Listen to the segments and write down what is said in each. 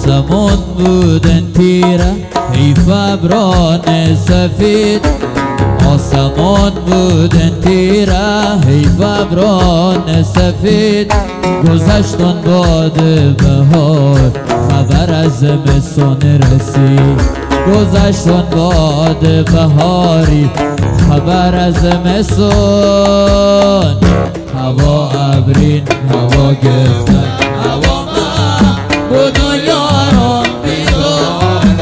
آسمون بودن تیره حیف ابران سفید آسمان بودن تیره حیف ابران سفید گذشتن باد بهار خبر از زمستان رسید گذشتن باد بهاری خبر از زمستان هوا ابرین هوا گفتن هوا من بود و یارم بیدار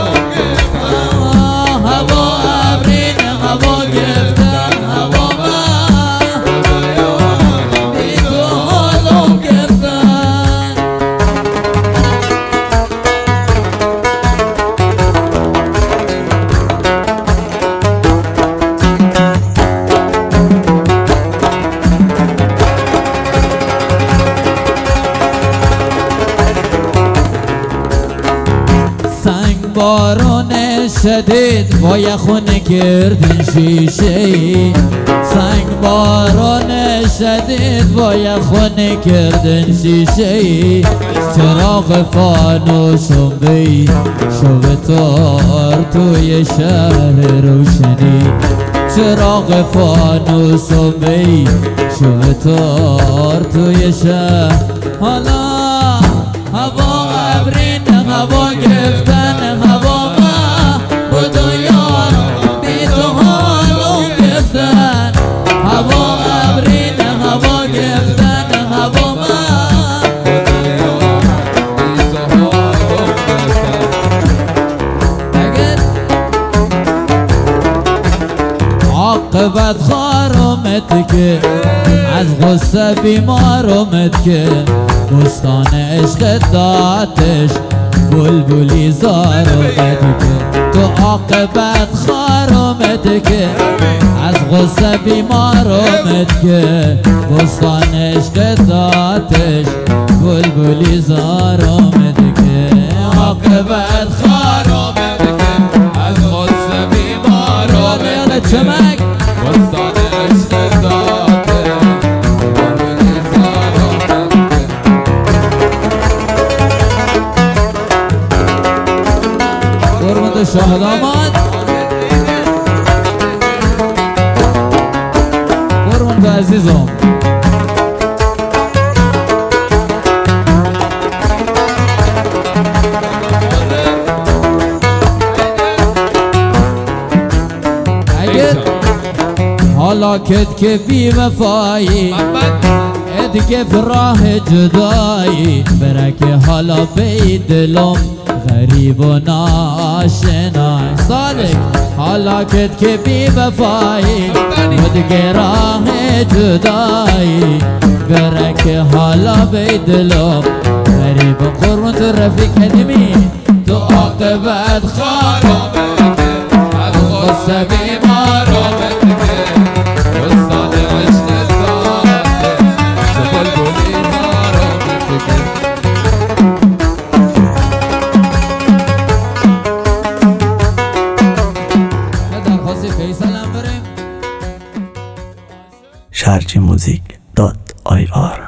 هوا ابرین هوا گفتن هوا من بیدار گفتن باران شدید با یخونه کردن شیشه سنگ باران شدید با یخونه کردن شیشه چراغ فانوسم بی شب تار توی شهر روشنی چراغ فانوسم بی شب تار توی شهر حالا هوا ابرین هوا گفتن هوا ما بود و یارم بی تو حالم گفتن هوا ابرین هوا گفتن هوا ما بود و یارم بی تو حالم گفتن عاقبت خارمت که از غصه بیمارمت که بستان عشق داتش بلبلی زارمت که تو عاقبت خارمت که از غصه بیمارمت که بستان عشق داتش بلبلی زارمت که عاقبت خارمت که از غصه بیمارمت چمک بستان عشق داتش بلبلی زارمت که شاهد آمد قربان به عزیزم حالا کت که بی وفایی ادگه فراه جدایی برکه حالا بی دلم غریب و ناشنا صادق حالا کت که بی وفایی ادگه راه جدایی برکه حالا بی دلم غریب و قربان تو رفیق قدیمی تو عاقبت خارمت از غصه بیمارمت sharjmusic.ir